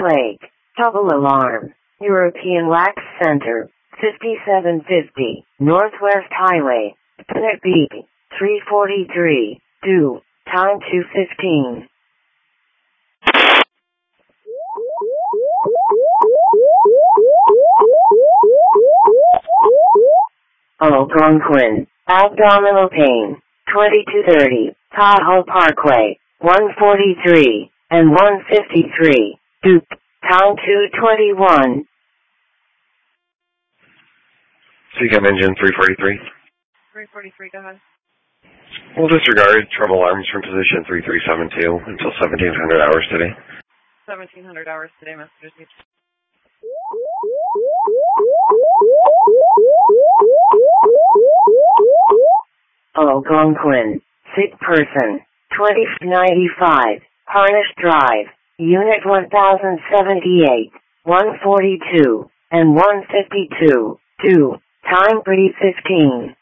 Lake, double alarm, European Wax Center, 5750, Northwest Highway, Pennant B, 343, due, time 2:15. Algonquin, abdominal pain, 2230, Tahoe Parkway, 143, and 153, due, time 2:21. CCAM engine 343. 343, go ahead. We'll disregard trouble alarms from position 3372 until 1700 hours today. 1700 hours today, message received. Algonquin, sick person, 2095, Harnish Drive, Unit 1078, 142, and 152, due, time 3:15.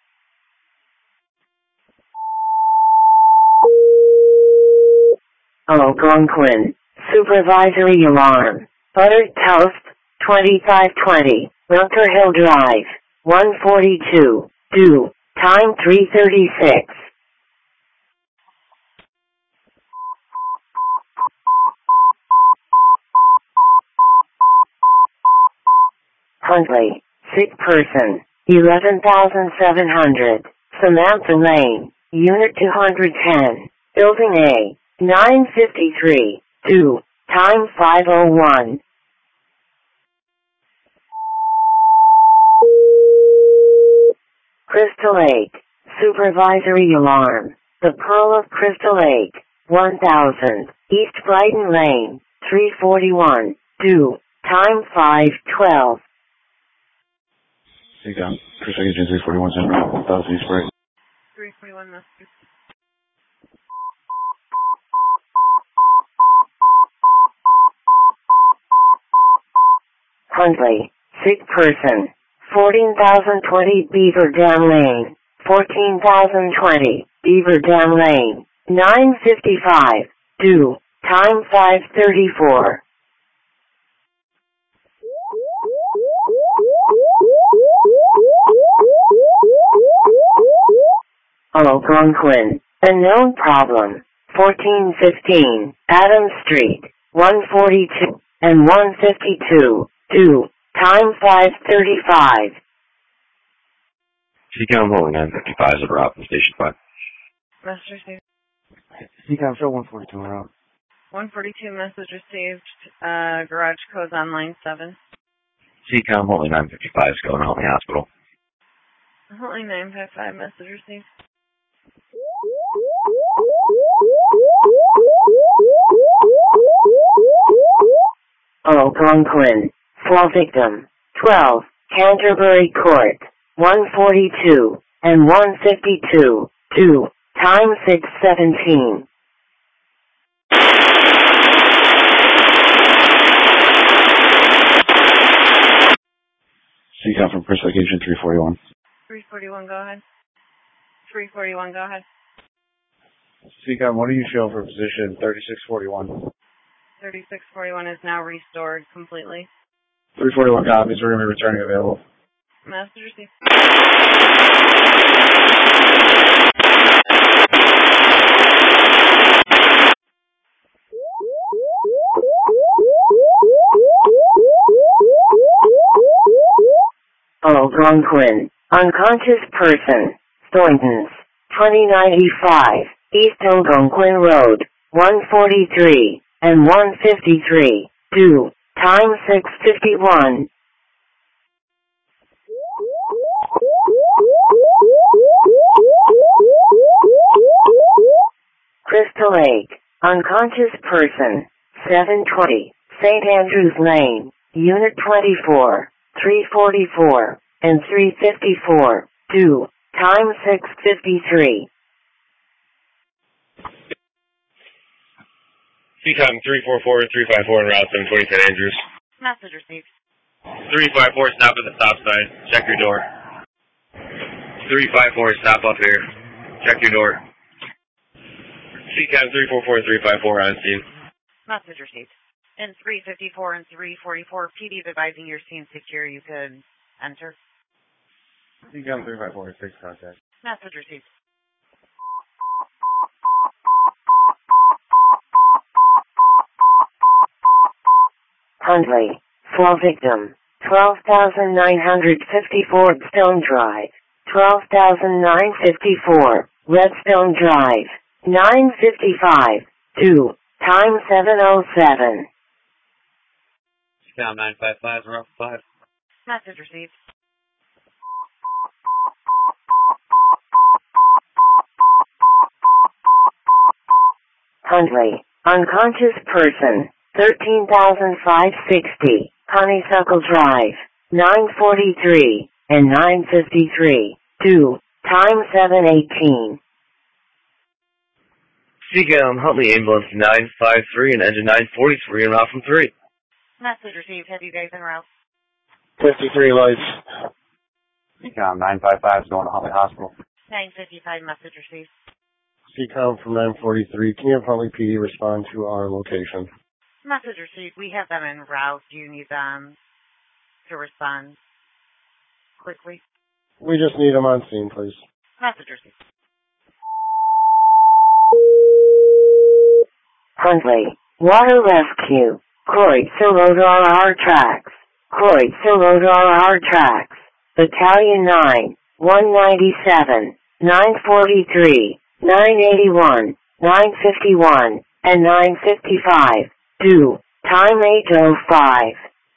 Algonquin, supervisory alarm, Buttered Toast, 2520, Bunker Hill Drive, 142, due, time 3:36. Huntley, sick person, 11,700, Samantha Lane, Unit 210, Building A, 953, due, time 5:01. Crystal Lake, supervisory alarm, the Pearl of Crystal Lake, 1000, East Brighton Lane, 341, due, time 5:12. CCAM, Crystal Lake engine 341, Central, 1000 East Brighton. 341, message. Huntley, sick person, 14,020 Beaver Dam Lane, 14,020 Beaver Dam Lane, 955, due, time 5:34. Algonquin, unknown problem, 1415, Adams Street, 142, and 152, due, time 5:35. CCAM holding 955 is a route from Station 5. Message received. CCAM show 142 en route. 142, message received. Garage codes on line 7. CCAM holding 955 is going to Huntley Hospital. Huntley 955, message received. Algonquin, fall victim, 12, Canterbury Court, 142, and 152, due, time 6:17. CCAM from Crystal Lake engine 341. 341, go ahead. 341, go ahead. CCAM, what do you show for position 3641? 3641 is now restored completely. 341 copies, we're going to be returning available. Message received. Algonquin, unconscious person, Thorntons, 2095, East Algonquin Road, 143, and 153, due, time 6:51. Crystal Lake, unconscious person, 720, St. Andrews Lane, Unit 24, 344, and 354, due, time 6:53. CCAM 344 and 354 en route 720 St. Andrews. Message received. 354, stop at the stop sign. Check your door. 354, stop up here. Check your door. CCAM 344 and 354 on scene. Message received. In 354 and 344, PD advising your scene secure. You could enter. CCOM 3546, contact. Message received. Huntley, fall victim, 12,954 Stone Drive, 12,954 Redstone Drive, 955, 2, time 7:07. CCOM 955, route 5. Message received. Huntley, unconscious person, 13,560, Honeysuckle Drive, 943, and 953, 2, time 7:18. CCOM Huntley Ambulance 953 and engine 943 en route from 3. Message received. Have you guys en route? 53 lights. CCOM 955 is going to Huntley Hospital. 955. Message received. CCOM from 943, can you have Huntley PD respond to our location? Message received. We have them en route. Do you need them to respond quickly? We just need them on scene, please. Message received. Huntley, water rescue, Kreutzer Rodar R tracks, Kreutzer Rodar R tracks, Battalion 9, 197, 943, 981, 951, and 955, 2, time 8:05.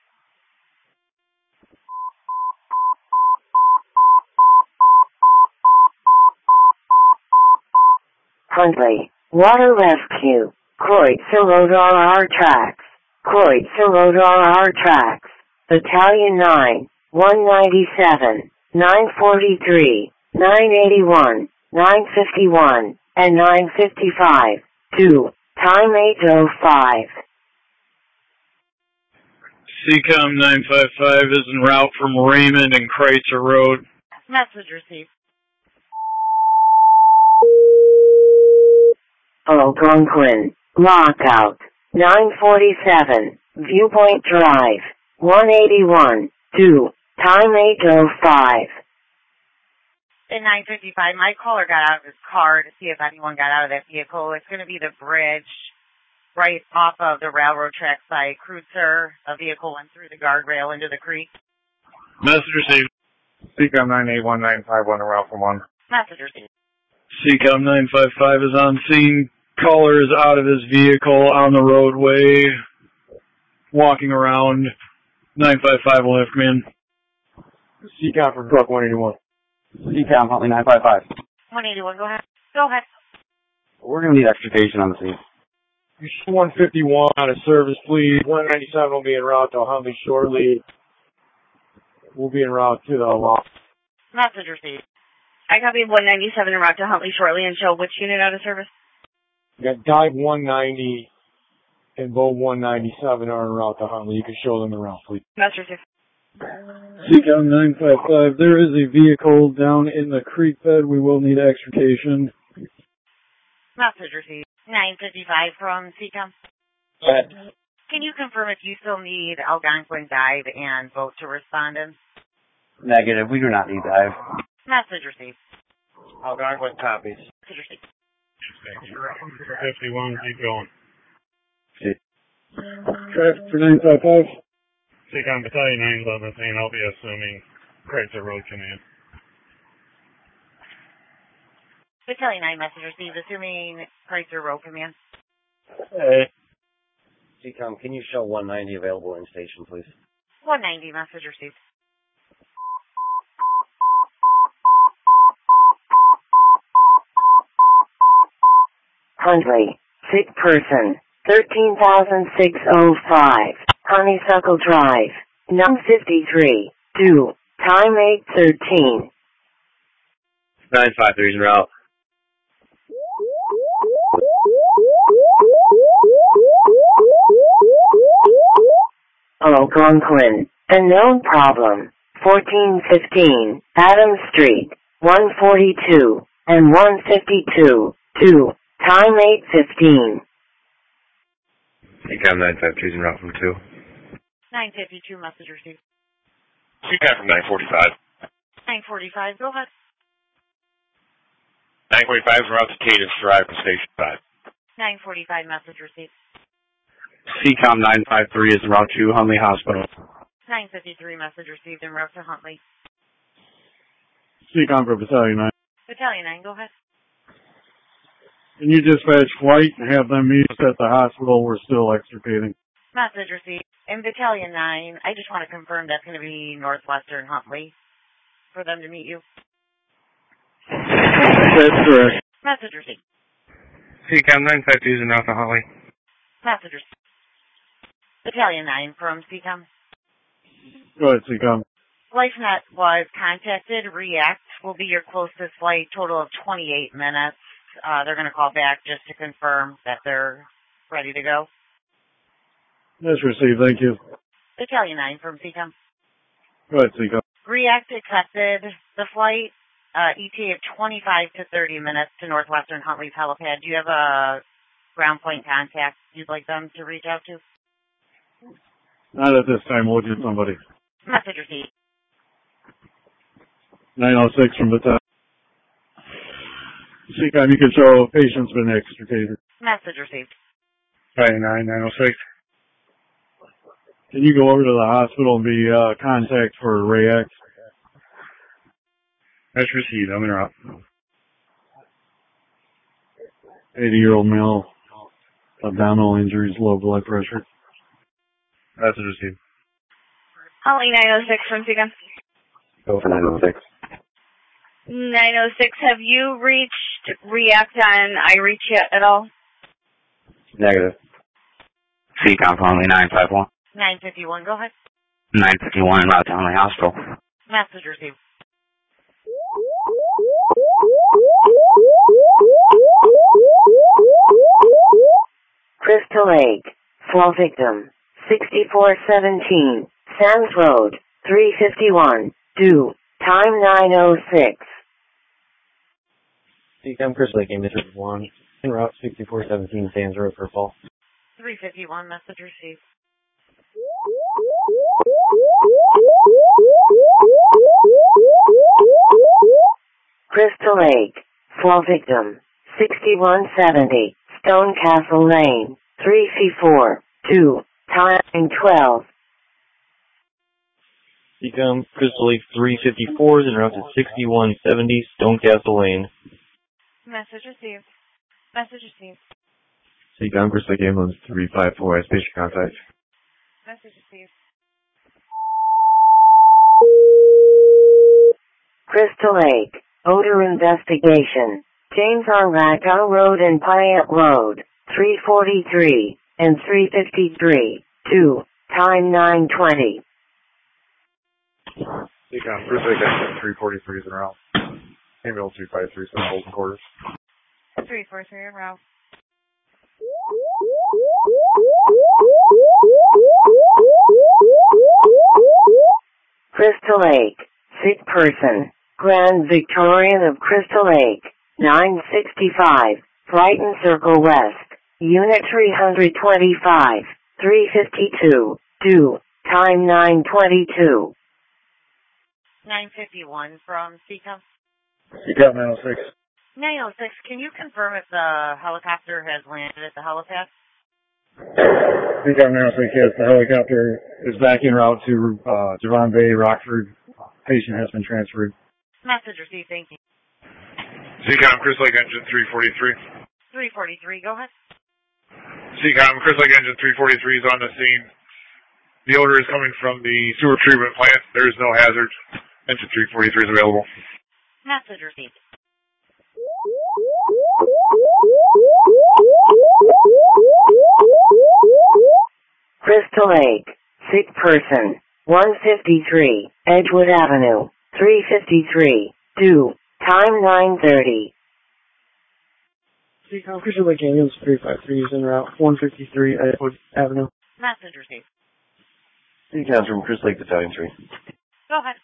Huntley, water rescue, Kreutzer Rodar R tracks, Kreutzer Rodar R tracks, Battalion 9, 197, 943, 981, 951, and 955, 2, time 8:05. CCOM 955 is en route from Raymond and Kreutzer Road. Message received. Algonquin, lockout, 947, Viewpoint Drive, 181, 2, time 8:05. At 955, my caller got out of his car to see if anyone got out of that vehicle. It's going to be the bridge right off of the railroad track site. Kreutzer, a vehicle went through the guardrail into the creek. Message received. CCOM 981-951 en route from 1. Message received. CCOM 955 is on scene. Caller is out of his vehicle on the roadway, walking around. 955 will have come in. CCOM from truck 181. CCOM Huntley 955. 181, go ahead. Go ahead. We're going to need extrication on the scene. 151 out of service, please. 197 will be en route to Huntley shortly. We'll be en route to the loft. Message received. I copy 197 en route to Huntley shortly and show which unit out of service. We got Dive 190 and Bow 197 are en route to Huntley. You can show them around, please. Message received. CCOM 955, there is a vehicle down in the creek bed. We will need extrication. Message received. 955 from CCOM. Go ahead. Can you confirm if you still need Algonquin dive and boat to respond in? Negative, we do not need dive. Message received. Algonquin copies. Message received. 51, keep going. Traffic for 955. CCOM Battalion 9 is on the scene. I'll be assuming Kreutzer Road Command. Battalion 9 message received, assuming Kreutzer Road Command. Hey. CCOM, can you show 190 available in station, please? 190 message received. Huntley, sick person, 13,605, Honeysuckle Drive, 953, 2, time 8:13. 953 is en route. Algonquin, a known problem, 1415, Adams Street, 142, and 152, 2, time 8:15. CCOM 952 is en route from 2. 952, message received. CCOM from 945. 945, go ahead. 945 is en route to Cadence Drive to Station 5. 945, message received. CCOM 953 is en route to Huntley Hospital. 953, message received en route to Huntley. CCOM for Battalion 9. Battalion 9, go ahead. Can you dispatch flight and have them meet us at the hospital? We're still extricating. Message received. In Battalion 9, I just want to confirm that's going to be Northwestern Huntley for them to meet you. That's correct. Message received. CCOM 952 is en route to Huntley. Message received. Battalion 9 from CCOM. Go ahead, CCOM. LifeNet was contacted. React will be your closest flight, total of 28 minutes. They're going to call back just to confirm that they're ready to go. That's received, thank you. Battalion 9 from CCOM. Go ahead, CCOM. React accepted the flight, ETA of 25 to 30 minutes to Northwestern Huntley's helipad. Do you have a ground point contact you'd like them to reach out to? Not at this time, we'll get somebody. Message received. 906 from Battalion. CCOM, you can show patient's been extricated. Message received. Battalion 9, 906. Can you go over to the hospital and be contact for React? That's received. I'm en route. 80-year-old male, abdominal injuries, low blood pressure. That's received. Huntley 906 from CCOM. Go for 906. 906, have you reached React on iReach yet at all? Negative. CCOM for Huntley 951. 951, go ahead. 951 en route to Huntley Hospital. Message received. Crystal Lake, fall victim, 6417, Sands Road, 351, due, time 9:06. CCOM Crystal Lake, Ambulance 1, en route 6417, Sands Road for fall. 351, message received. Crystal Lake, fall victim, 6170, Stone Castle Lane, 3C4, 2, time 12. CCOM Crystal Lake 354 is en route to 6170, Stonecastle Lane. Message received. Message received. CCOM Crystal Lake Ambulance 354 has patient contact. Message received. Crystal Lake, odor investigation, James R. Racco Road and Pyatt Road, 343 and 353, 2, time 9:20. CCOM Crystal Lake Ambulance 343 is en route. Ambulance 353 is in holding quarters. 343 en route. Crystal Lake, sick person, Grand Victorian of Crystal Lake, 965, Brighton Circle West, Unit 325, 352, due, time 9:22. 951 from CCOM. CCOM 906. 906, can you confirm if the helicopter has landed at the helipad? CCOM 906, yes, the helicopter is back en route to Javon Bay, Rockford. Patient has been transferred. Message received, thank you. CCOM Crystal Lake Engine 343. 343, go ahead. CCOM Crystal Lake Engine 343 is on the scene. The odor is coming from the sewer treatment plant. There is no hazard. Engine 343 is available. Message received. Crystal Lake, sick person, 153, Edgewood Avenue, 353, due, time 9:30. CCOM Crystal Lake Ambulance 353 is en route 153 Edgewood Avenue. Message received. CCOM from Crystal Lake Battalion 3. Go ahead.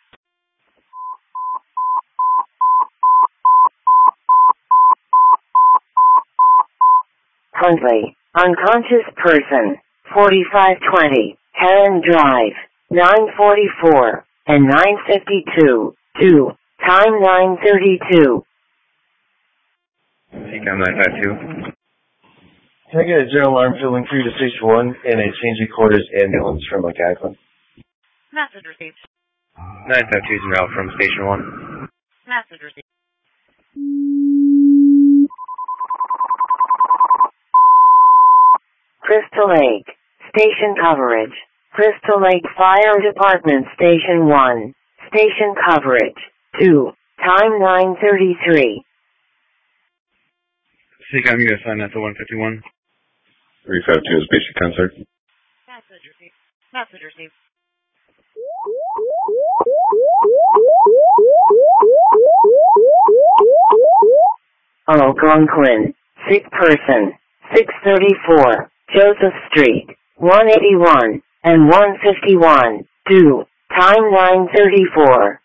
Huntley, unconscious person, 4520, Heron Drive, 944, and 952, 2, time 932. CCOM 952. Can I get a general alarm filling 3 to Station 1 and a change of quarters ambulance from McAdam? Message received. 952 is en route from Station 1. Message received. Crystal Lake, station coverage. Crystal Lake Fire Department Station 1, station coverage. 2, time 933. CCOM, you assign that to 151. 352 is basic contact. Message received. Message received. Algonquin, sick person, 634, Joseph Street, 181, and 151, 2, time 934.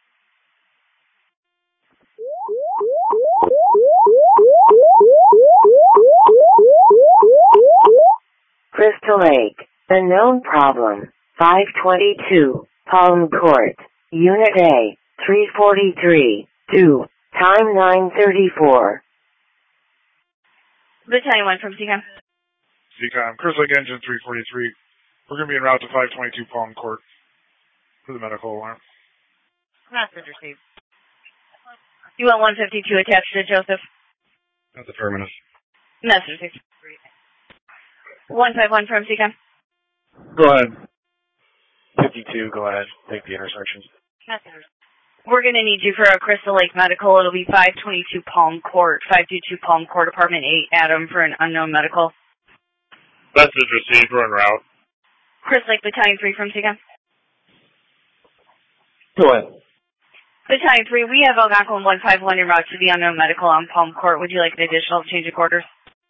Crystal Lake, unknown problem, 522, Palm Court, Unit A, 343, 2, time 934. Battalion 1 from CCOM. CCOM, Crystal Lake Engine 343. We're going to be en route to 522 Palm Court for the medical alarm. Message received. You want 152 attached to Joseph? That's affirmative. Message received. 151 from CCOM. Go ahead. 52, go ahead. Take the intersection. Message received. We're going to need you for a Crystal Lake medical. It'll be 522 Palm Court, 522 Palm Court, Apartment 8, Adam, for an unknown medical. Message received. We're en route. Crystal Lake Battalion 3 from CCOM. Go ahead. Battalion 3, we have Algonquin 151 en route to the unknown medical on Palm Court. Would you like an additional change of quarters?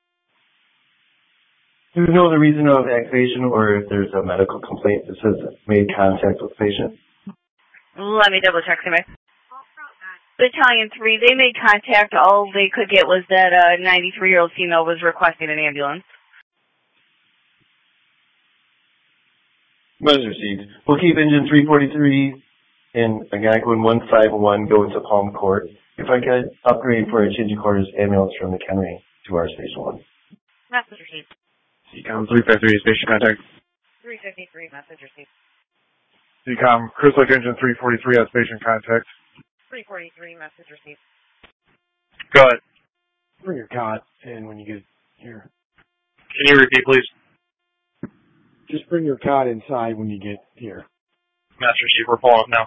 Do you know the reason of activation or if there's a medical complaint that says made contact with patient? Let me double check, somebody. Battalion 3, they made contact. All they could get was that a 93-year-old female was requesting an ambulance. Message received. We'll keep engine 343 and Algonquin 151 going to Palm Court. If I could upgrade for a change of quarters ambulance from McHenry to our Station 1. Message received. CCOM 353 is station contact. 353, message received. CCOM, Crystal Lake Engine 343 has patient contact. 343, message received. Go ahead. Bring your cot in when you get here. Can you repeat, please? Just bring your cot inside when you get here. Master Chief, we're pulling up now.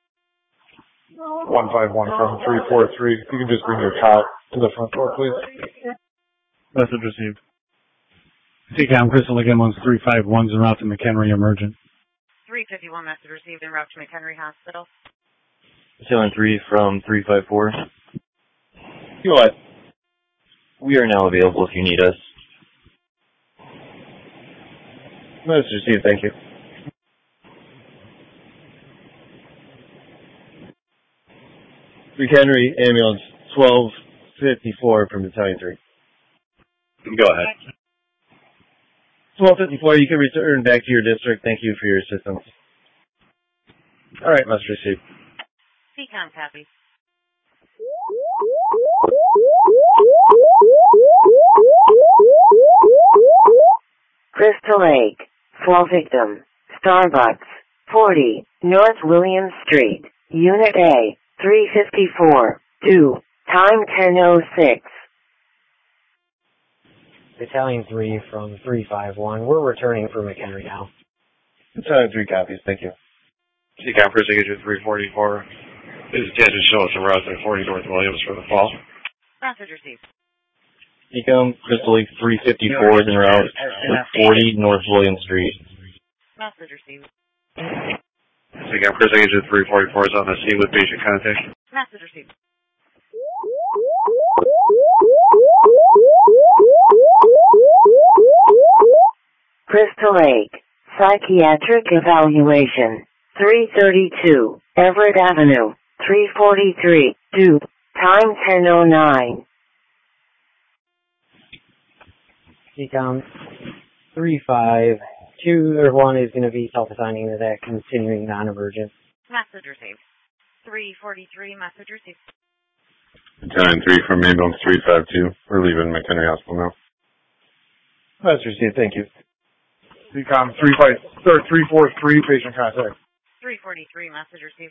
151 from 343. If you can just bring your cot to the front door, please. Message received. CCOM, Crystal Lake M1's 351's en route to McHenry Emergent. 351, message received en route to McHenry Hospital. Battalion 3 from 354. Go ahead. We are now available if you need us. Message received, thank you. McHenry ambulance 1254 from Battalion 3. Go ahead. 1254, you can return back to your district. Thank you for your assistance. All right, message received. CCOM copy. Crystal Lake, fall victim, Starbucks, 40, North William Street, Unit A, 354, 2, time 10:06. Battalion 3 from 351. We're returning for McHenry now. Battalion 3 copies, thank you. CCOM, Crystal Lake Engine 344. This is Tangent Show us en route to 40 North Williams for the fall. Message received. CCOM, Crystal Lake 354 is en route to 40 North William Street. Message received. CCOM, Crystal Lake Engine 344 is on the scene with patient contact. Message received. Crystal Lake, psychiatric evaluation, 332, Everett Avenue, 343, 2, time 10:09. CCOM 35 2 or 1 is going to be self-assigning to that continuing non-emergent. Message received. 343, message received. Battalion 3 from ambulance 352. We're leaving McHenry Hospital now. Message received, thank you. CCOM 343, patient contact. 343, message received.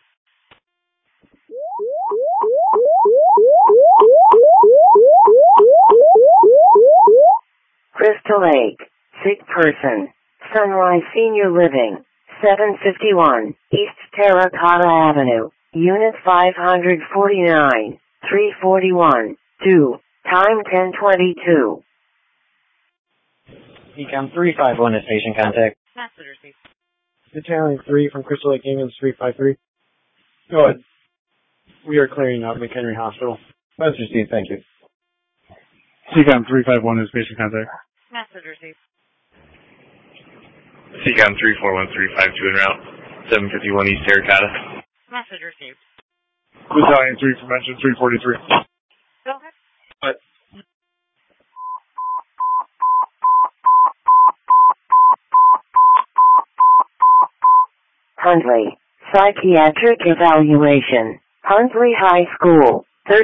Crystal Lake, sick person, Sunrise Senior Living, 751, East Terracotta Avenue, Unit 549, 341, 2, time 10:22. Ecom 351 is patient contact. Message received. Battalion 3 from Crystal Lake Ambulance 353. Go ahead. We are clearing out McHenry Hospital. Message received, thank you. CCOM 351 is patient contact. Message received. CCOM 341352 en route. 751 East Terracotta. Message received. Battalion 3 from engine 343. Go ahead. Huntley, psychiatric evaluation, Huntley High School,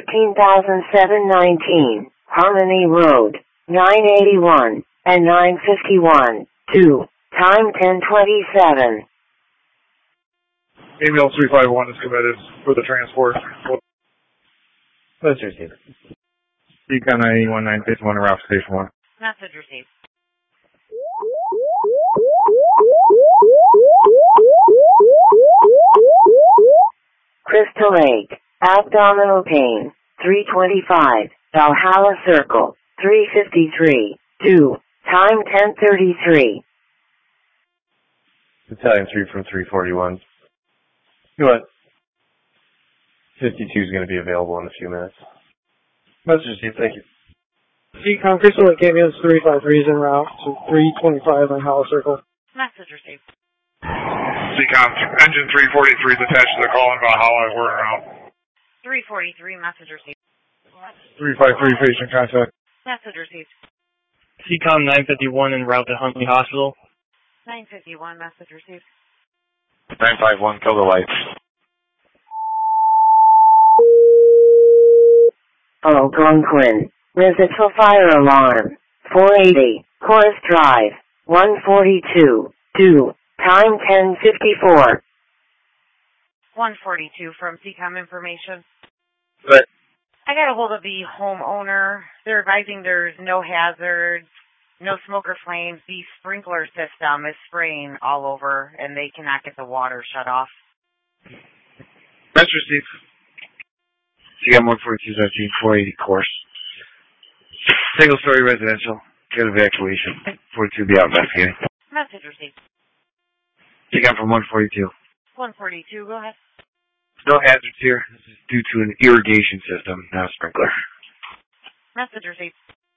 13,719, Harmony Road, 981, and 951, 2, time 10:27. Ambulance 351 is committed for the transport. Message received. Beacon 981, 951, route station 1. Message received. Crystal Lake, abdominal pain, 325, Valhalla Circle, 353, 2, time 10:33. Battalion 3 from 341. Go ahead. 52 is going to be available in a few minutes. Message received, thank you. Ecom Crystal Lake Ambulance 353 is en route to 325 on Hollow Circle. Message received. CCOM engine 343 is attached to the call in Valhalla. We're en route. 343, message received. 353 patient contact. Message received. CCOM 951 en route to Huntley Hospital. 951, message received. 951, kill the lights. Algonquin, residual fire alarm, 480, Chorus Drive, 142, 2, time 10:54. 142 from CCOM information. Good. I got a hold of the homeowner. They're advising there's no hazards, no smoke or flames. The sprinkler system is spraying all over, and they cannot get the water shut off. Message received. CM 142 480 course. Single story residential. Get evacuation. 42 be out investigating. Message received. CM from 142. 142, go ahead. No hazards here. This is due to an irrigation system, not a sprinkler. Message received.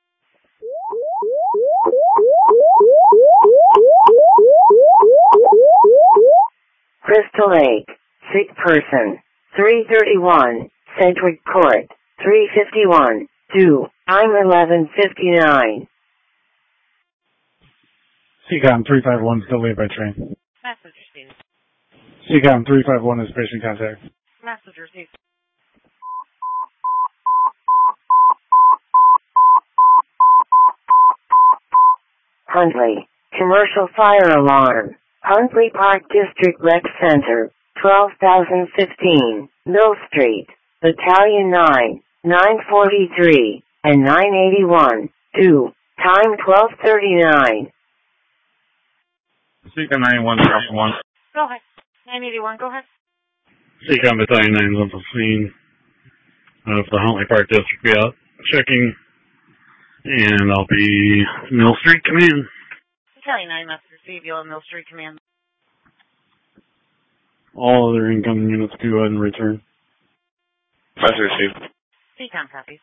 Crystal Lake, sick person, 331, Sedgwick Court, 351, 2, time 11:59. CCOM 351 still delayed by train. Message received. CCOM 351 is patient contact. Message received. Huntley, commercial fire alarm, Huntley Park District Rec Center, 12,015, Mill Street, Battalion 9, 943, and 981, 2, time 12:39. CCOM 981, route 1. Go ahead. 981, go ahead. CCOM Battalion 9 is on the scene of the Huntley Park District. Be out checking, and I'll be Mill Street Command. Battalion 9, message received. You'll have Mill Street Command. All other incoming units go ahead and return. Message received. CCOM copies.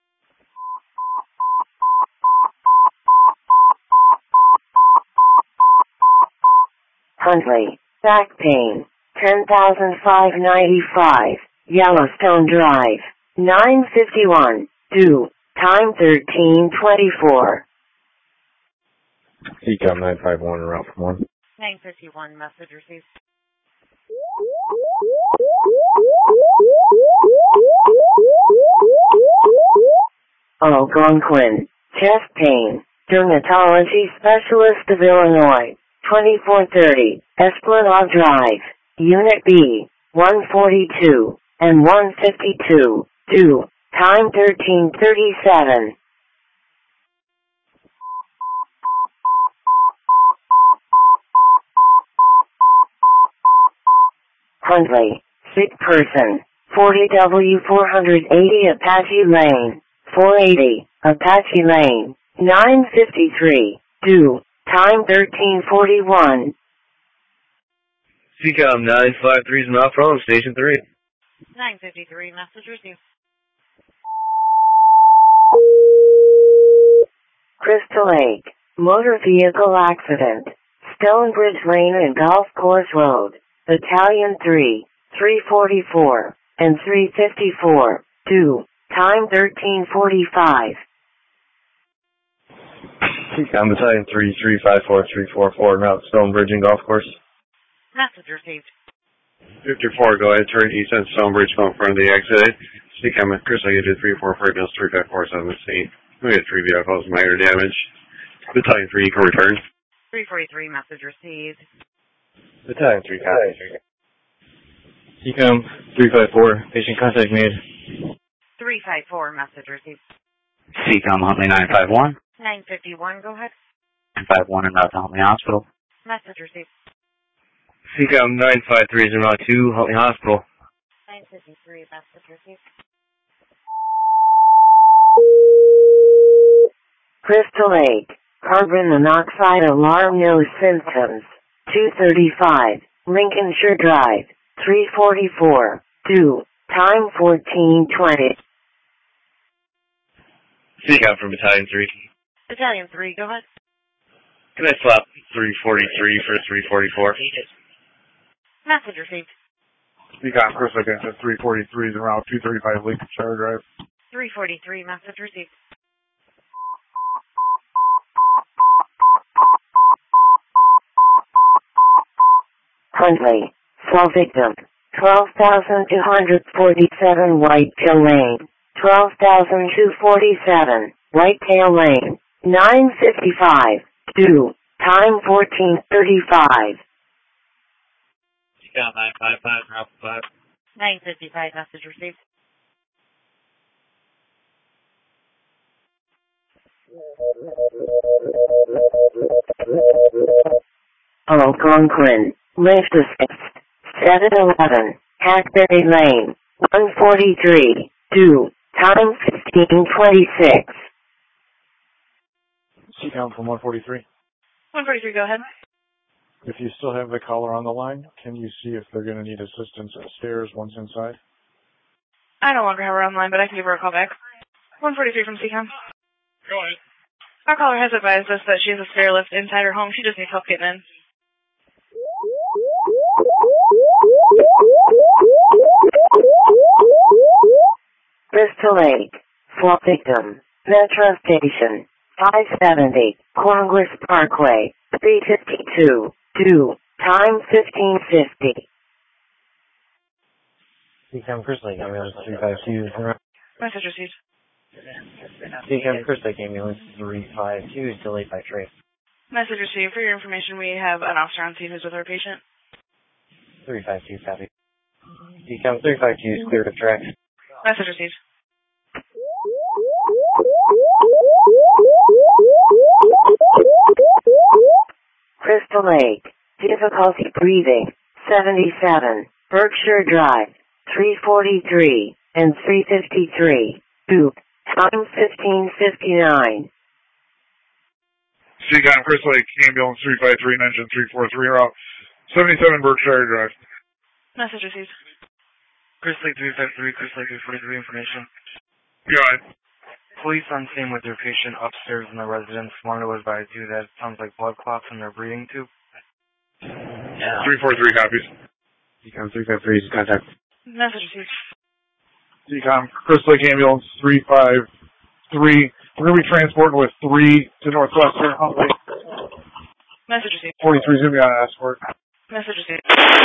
Huntley, back pain, 10,595, Yellowstone Drive, 951, 2, time 13:24. CCOM 951 en route from 1. 951, message received. Algonquin, chest pain, dermatology specialist of Illinois, 2430, Esplanade Drive, Unit B, 142, and 152, due, time 1337. Huntley, sick person, 40W480 Apache Lane, 480, Apache Lane, 953, due, time 1341. CCOM 953 is not from Station 3. 953, message received. Crystal Lake, motor vehicle accident, Stonebridge Lane and Golf Course Road, Battalion 3, 344, and 354, due, time 1345. CCOM Battalion 3, 354, 344, route Stonebridge and Golf Course. Message received. Victor 4, go ahead, turn east on Stonebridge, confirm the accident. CCOM Chris Lake engine 344, Mills 354 on the scene. We had 3 vehicles, minor damage. Battalion 3, eco return. 343, message received. Battalion 3, copy. CCOM 354, patient contact made. 354, message received. CCOM Huntley 951. 951, go ahead. 951 en route to Huntley Hospital. Message received. CCOM 953 is en route to Huntley Hospital. 953, message received. Crystal Lake, carbon monoxide alarm, no symptoms, 235, Lincolnshire Drive, 344, due, time 1420. CCOM from Battalion 3. Battalion 3, go ahead. Can I swap 343 for 344? Message received. CCOM Chris Lake engine 343 is en route 235 Lincolnshire Drive. 343, message received. Huntley, fall victim, 12,247 Whitetail Lane, 12,247 Whitetail Lane, 955, due, time 1435. CCOM 955, route 5. 955, message received. Algonquin, lift assist, 711, Hackberry Lane, 143, due, time 1526. CCOM from 143. 143, go ahead. If you still have the caller on the line, can you see if they're going to need assistance upstairs once inside? I no longer have her online, but I can give her a call back. 143 from CCOM. Go ahead. Our caller has advised us that she has a stair lift inside her home. She just needs help getting in. Crystal Lake, fall victim, Metro Station, 570, Congress Parkway, 352, due, time 1550. CCOM Chris Lake ambulance 352 is Message received. CCOM Chris Lake ambulance 352 is delayed by train. Message received. For your information, we have an officer on scene who's with our patient. 352 copy. CCOM 352 is cleared of tracks. Message received. Crystal Lake, difficulty breathing, 77, Berkshire Drive, 343, and 353, due, time 1559. CCOM Chris Lake ambulance 353 and engine 343 route 77 Berkshire Drive. Message received. Chris Lake 353, Chris Lake 343 information. Go ahead. Police on scene with their patient upstairs in the residence. Wanted to advise you that it sounds like blood clots in their breathing tube. 343 copies. CCOM 353 is contact. Message received. CCOM Chris Lake ambulance 353. We're going to be transporting with 3 to Northwestern Huntley. Message received. 43 is going to be on an escort. Message received.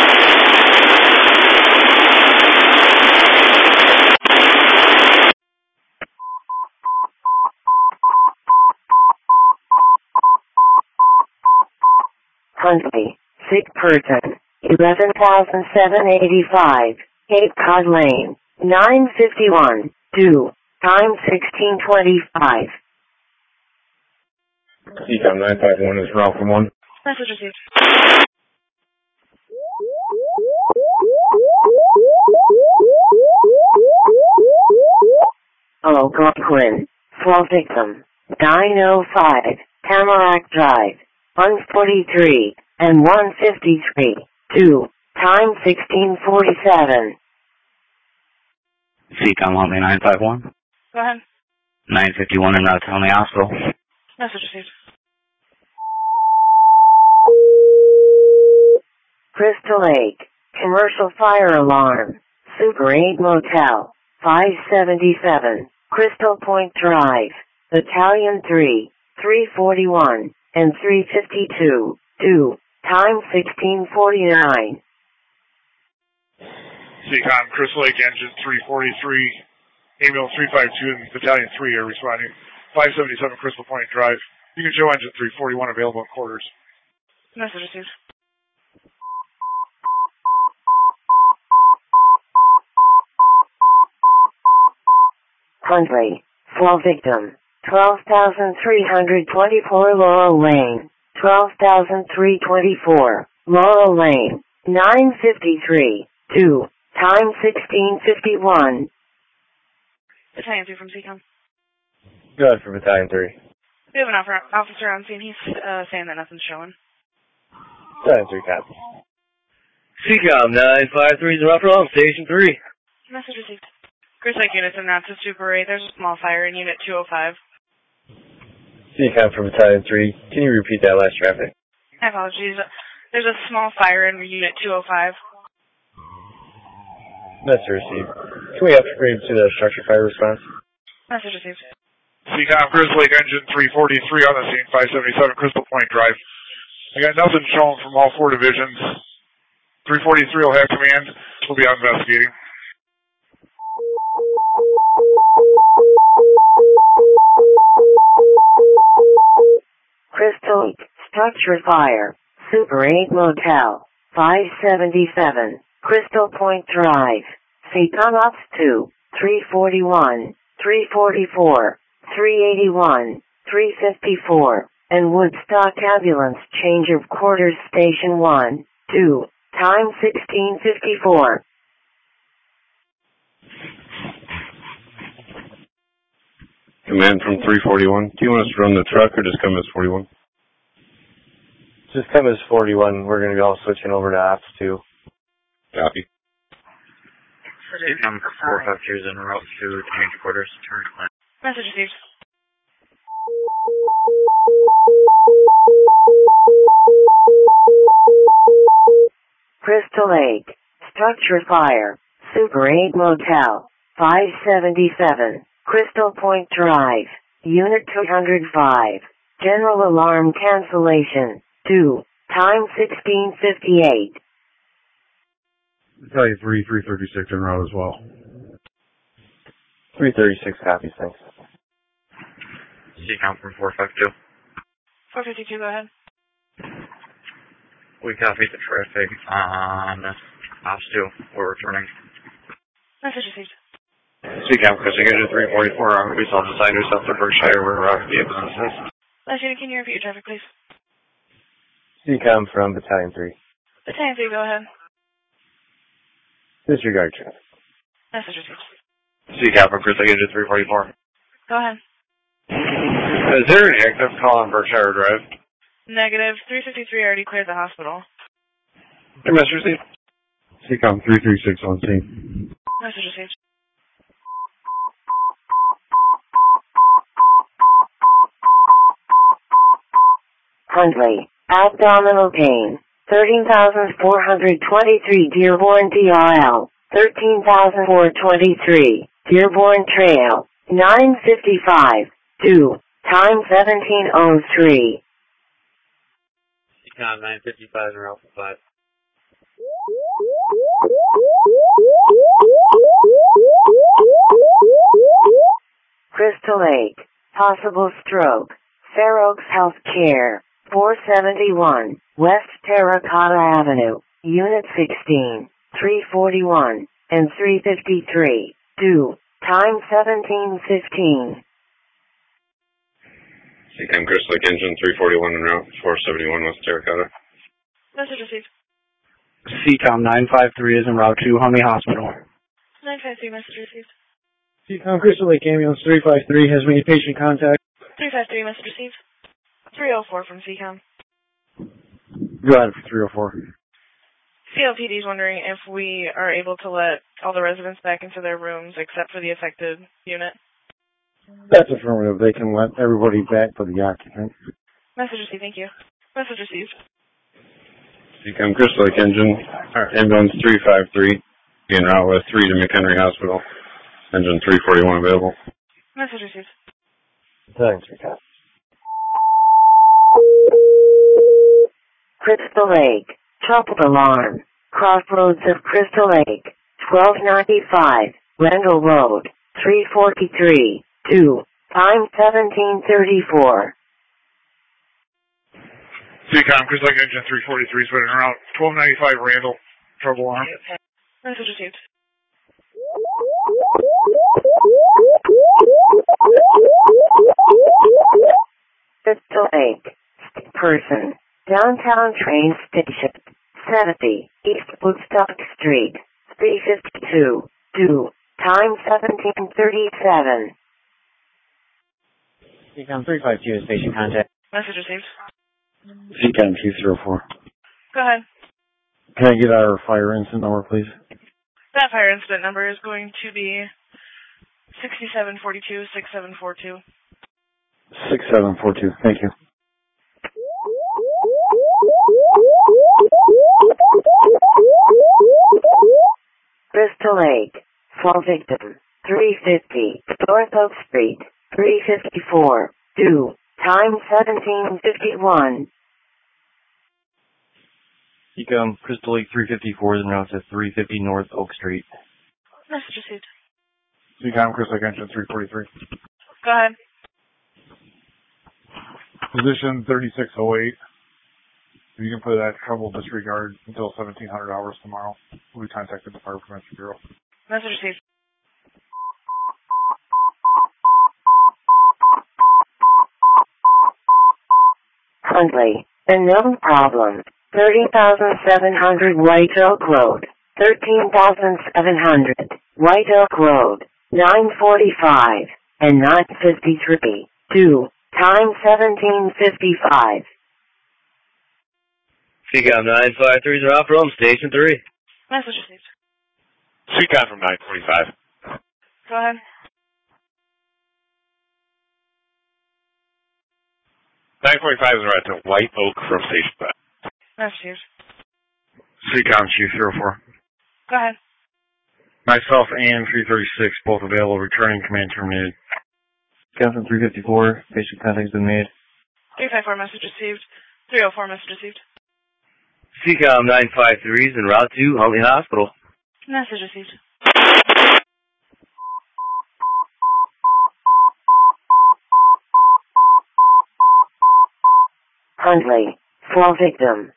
Huntley, sick person, 11,785, Cape Cod Lane, 951, due, time 16:25. CCOM 951 is Ralph 1. Message received. Algonquin, fall victim, 905, Tamarack Drive, 143 and 153, due, time 16:47. CCOM Huntley 951. Go ahead. 951 and route to Huntley Hospital. Message received. Crystal Lake, commercial fire alarm, Super 8 Motel, 577, Crystal Point Drive, Battalion 3, 341, and 352, due, time 16:49. CCOM, Crystal Lake Engine 343, ambulance 352 and Battalion 3 are responding. 577 Crystal Point Drive. You can show engine 341 available in quarters. Message received. Huntley, fall victim, 12,324 Laurel Lane, 12,324, Laurel Lane, 953, due, time 16:51. Battalion 3 from CCOM. Go ahead for Battalion 3. We have an officer on scene. He's saying that nothing's showing. Battalion 3, Captain. CCOM 953 is Ralph Long, Station 3. Message received. Crystal Lake units and not to Super 8. There's a small fire in Unit 205. CCOM for Battalion 3. Can you repeat that last traffic? My apologies. There's a small fire in Unit 205. Message received. Can we upgrade to the structure fire response? Message received. CCOM, Crystal Lake Engine 343 on the scene, 577 Crystal Point Drive. I got nothing shown from all four divisions. 343 will have command. We'll be out investigating. Crystal Lake, structure fire, Super 8 Motel, 577, Crystal Point Drive, CCOM Ops 2, 341, 344, 381, 354, and Woodstock Ambulance change of quarters Station 1, 2, time 16:54. Command from 341. Do you want us to run the truck or just come as 41? Just come as 41. We're going to be all switching over to Ops 2. Copy. CCOM 452 is en route to change quarters. Turn left. Message received. Crystal Lake, structure fire, Super 8 Motel, 577, Crystal Point Drive, Unit 205, general alarm cancellation, 2, time 16:58. Battalion 3, 336 en route as well. 336 copies, thanks. CCOM from 452. 452, go ahead. We copied the traffic on Ops 2. We're returning. Message received. CCOM, Crystal Lake Engine 344, we saw the signers up to Berkshire, we're the ambulances. Last unit, can you repeat your traffic, please? CCOM from Battalion 3. Battalion 3, go ahead. Disregard traffic. Message received. CCOM from Crystal Lake Engine 344. Go ahead. Is there an active call on Berkshire Drive? Negative. 353 already cleared the hospital. Hey, Message received. CCOM 336 on scene. Message received. Huntley, abdominal pain, 13,423 Dearborn DRL, 13,423 Dearborn Trail, 9:55, 2, time 17:03. CCOM 955 and Alpha 5. Crystal Lake, possible stroke. Fair Oaks Healthcare, 471, West Terracotta Avenue, Unit 16, 341, and 353, due, time 17:15. CCOM Crystal Lake Engine 341 en route 471 West Terracotta. Message received. CCOM 953 is en route to Humvee Hospital. 953, message received. CCOM Crystal Lake Ambulance 353 has made patient contact. 353, message received. 304 from CCOM. Go ahead for 304. CLPD is wondering if we are able to let all the residents back into their rooms except for the affected unit. That's affirmative. They can let everybody back but the occupant. Message received, thank you. Message received. CCOM Crystal Lake Engine, Ambulance 353, en route with 3 to McHenry Hospital. Engine 341 available. Message received. Thanks, Rick. Crystal Lake, troubled alarm. Crossroads of Crystal Lake, 1295, Randall Road, 343, 2, time 17:34. CCOM Crystal Lake Engine 343 is been en route 1295 Randall, trouble alarm. Message received. Crystal Lake, person, downtown train station, 70, East Woodstock Street, 352, due, time 17:37. CCOM 352 is patient contact. Message received. CCOM 204. Go ahead. Can I get our fire incident number, please? That fire incident number is going to be 6742-6742. 6742. Thank you. Crystal Lake, fall victim, 350, North Oak Street, 354, due, time 17:51. CCOM Crystal Lake 354 is en route to 350 North Oak Street. Message received. CCOM Crystal Lake Engine 343. Go ahead. Position 3608. If you can put that trouble disregard until 1700 hours tomorrow. We contacted the Fire Prevention Bureau. Message received. Huntley, a known problem, 30,700 White Oak Road, 13,700 White Oak Road, 945 and 953, due, time 17:55. CCOM 953 is en route from Station 3. Message received. CCOM from 945. Go ahead. Is right to White Oak from Station 5. Message received. CCOM Chief 304. Go ahead. Myself and 336, both available, returning command terminated. CCOM from 354, patient contact has been made. 354 message received. 304 message received. CCOM 953 is en route to Humvee Hospital. Message received. Huntley, fall victim,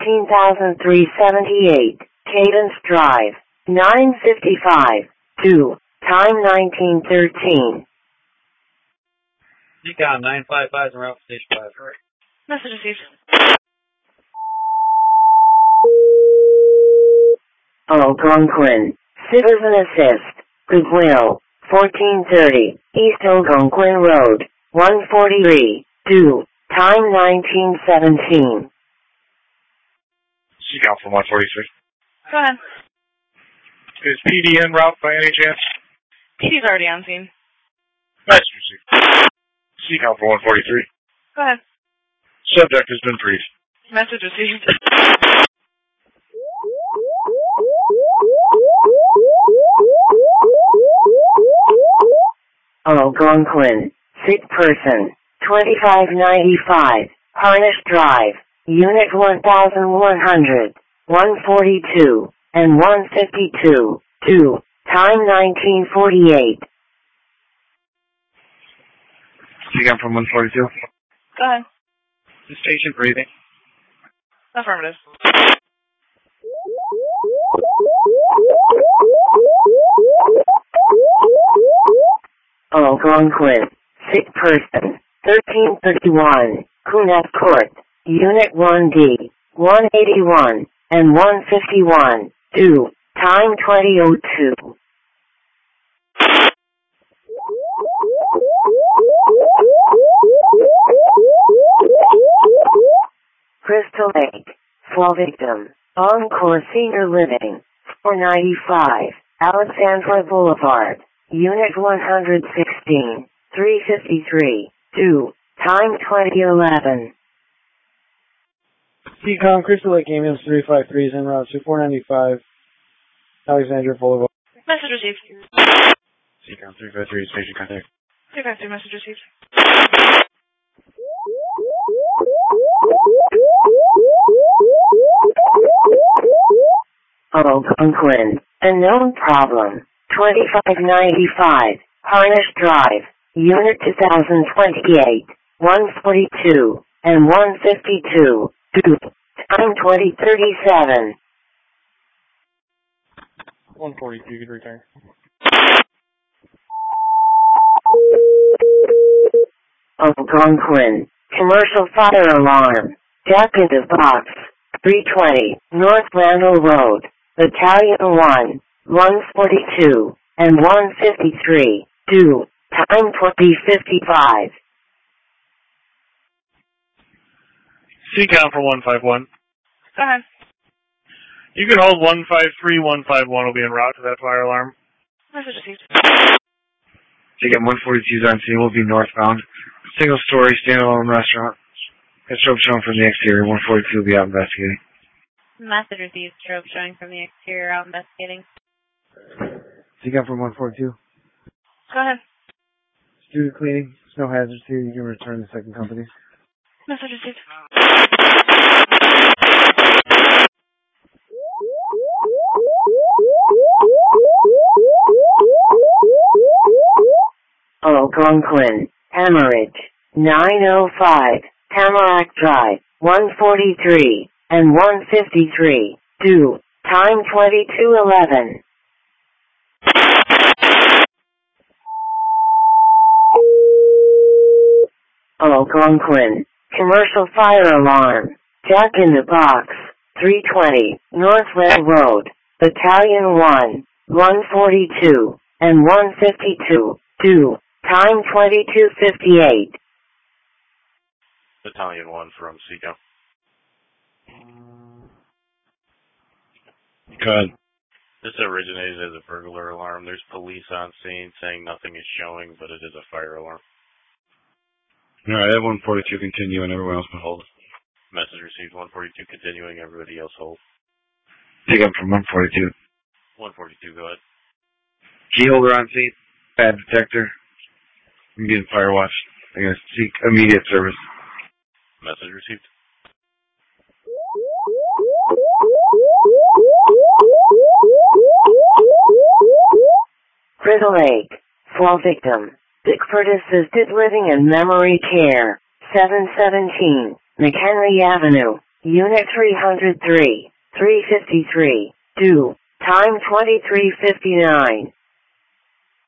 13,378, Cadence Drive, 955, due, time 19:13. CCOM 955 is en route to Station 5. Message received. Algonquin, Citizen Assist, Goodwill, 1430, East Algonquin Road, 143, due, time 19:17. CCOM from 143. Go ahead. Is PD en route by any chance? PD's already on scene. Message received. CCOM from 143. Go ahead. Subject has been briefed. Message received. Algonquin, sick person, 2595, Harnish Drive, Unit 1100, 142, and 152, 2, time 1948. Seacom from 142. Go ahead. Is patient breathing? Affirmative. Algonquin, sick person, 1331, Kunak Court, Unit 1D, 181, and 151, 2, time 2002. Crystal Lake, fall victim, Encore Senior Living, 495, Alexandra Boulevard, Unit 116, 353, 2, time 2011. Seacom, Crystal Lake Ambulance 353 is en route to 495, Alexandria Boulevard. Message received. Seacom 353, station contact. 353, message received. Algonquin, a known problem, 2595, Harnish Drive, Unit 2028, 142, and 152, 2, time 2037. 142, you can return. Algonquin, commercial fire alarm, Jack in the Box, 320, North Randall Road, Battalion 1, 142, and 153, 2, time 2055. Seacom for 151. Go ahead. You can hold 153, 151 will be en route to that fire alarm. Message received. Seacom 142 is on scene, will be northbound. Single story, standalone restaurant. Got strobe shown from the exterior. 142 will be out investigating. Message received. Strobe showing from the exterior out investigating. Seacom from 142. Go ahead. Student cleaning, snow hazards here. You can return the second company. Message received. Algonquin, Hemorrhage, 905, Tamarack Drive, 143, and 153, 2, time 2211. Algonquin, commercial fire alarm, Jack in the Box, 320, North Red Road, Battalion 1, 142, and 152, 2, time 2258. Battalion 1 from Seacom. Good. This originated as a burglar alarm. There's police on scene saying nothing is showing, but it is a fire alarm. Alright, I have 142 continue and everyone else can hold. Message received 142 continuing, everybody else hold. Seacom from 142. 142, go ahead. Key holder on scene. Bad detector. I'm getting fire watch. I'm going to seek immediate service. Message received. Crystal Lake, fall victim, Bickford Assisted Living and Memory Care, 717, McHenry Avenue, Unit 303, 353, 2, time 2359.